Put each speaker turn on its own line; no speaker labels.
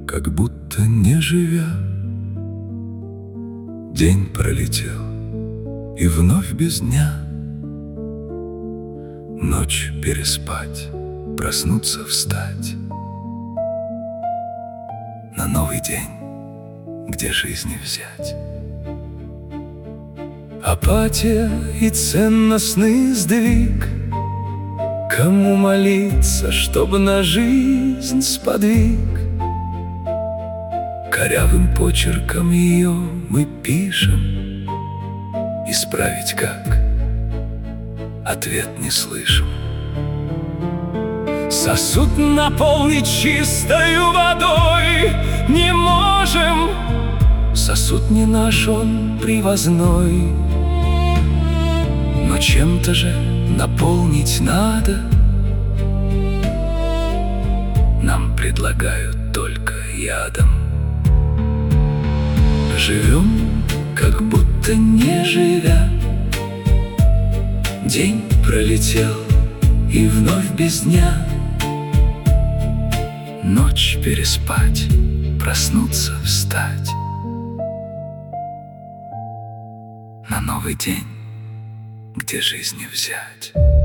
как будто не живя. День пролетел, и вновь без дня. Ночь переспать, проснуться, встать на новый день, где жизни взять. Апатия и ценностный сдвиг. Кому молиться, чтобы на жизнь сподвиг? Корявым почерком ее мы пишем. Исправить как? Ответ не слышим. Сосуд наполнить чистою водой не можем. Сосуд не наш, он привозной. Но чем-то же наполнить надо. Нам предлагают только ядом. Живем, как будто не живя. День пролетел, и вновь без дня. Ночь переспать, проснуться, встать на новый день, где жизни взять.